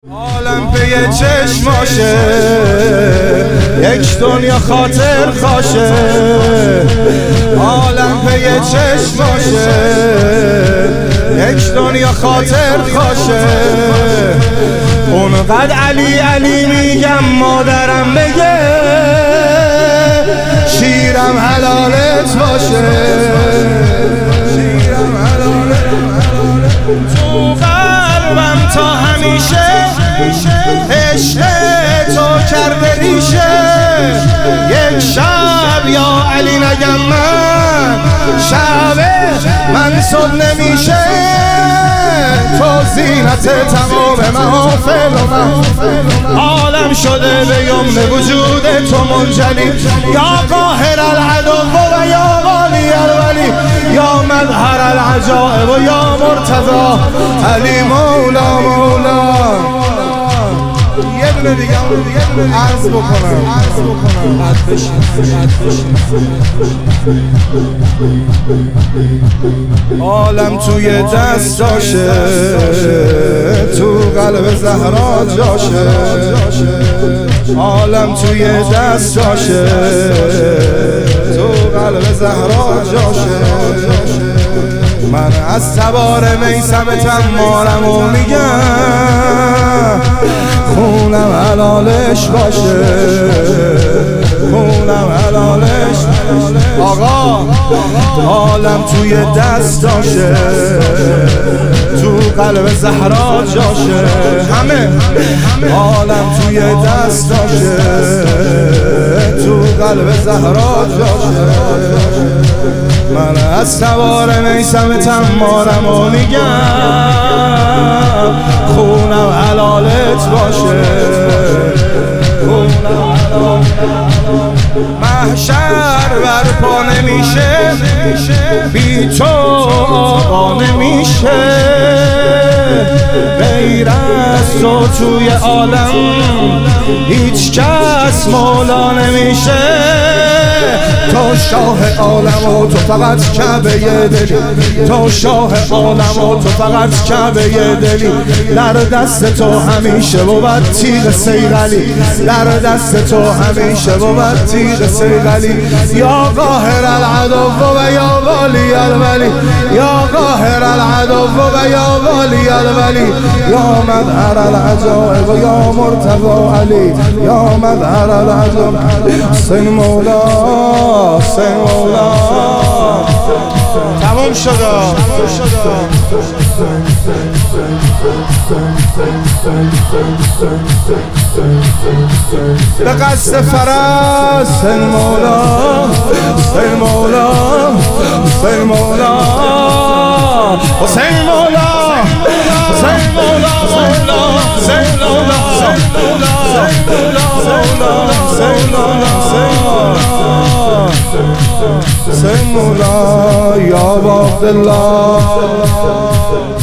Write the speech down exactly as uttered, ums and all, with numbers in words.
عالم به یه چشماشه، یک دنیا خاطر خاشه. عالم به یه چشماشه، یک دنیا خاطر خاشه. اونقدر علی علی میگم مادرم بگه شیرم حلالت باشه. شیرم حلالت تو قلبم تا همیشه عشق تو کرده ریشه. یک شب یا علی نگم من شب من صد نمیشه. تو زینت تمام محافل و من عالم شده به یمن وجود تو منجلی. یا قاهر العدو و یا والی الولی، یا مظهر العجائب و یا مرتضی علی مولا مولا. یه دونه دیگه عرض بکنم عد بشین عد بشین. عالم توی دستاشه، تو قلب زهرا جاشه. عالم توی دستاشه، تو قلب زهرا جاشه. من از تبار میثم تمارم و میگم خونم حلالش باشه. خونم حلالش آقا. عالم توی دستاشه، تو قلب زهرا جاشه. همه عالم توی دستاشه، تو قلب زهرا جاشه. من از سوار میثم تمارم و میگم خونم حلالت باشه. خونم حلالت. محشر برپا نمیشه، بی تو آقا نمیشه. غیر از تو توی عالم هیچ کس مولا نمیشه. تو شاه عالم و تو فقط کعبه دلی. تو شاه عالم و تو فقط کعبه دلی. در دست تو همیشه بود تیغ صیقلی. در دست تو همیشه بود تیغ صیقلی. یا قاهر العدو و یا والی الولی، یا قاهر العدو و یا والی الولی، یا مظهر العجائب و یا مرتضی علی، یا مظهر العجائب. حسین مولا حسین مولا. تمام شده. به قصد فرس حسین مولا حسین مولا حسین مولا حسین مولا حسین مولا مولا حسین مولا حسین مولا حسین مولا یا عبدالله.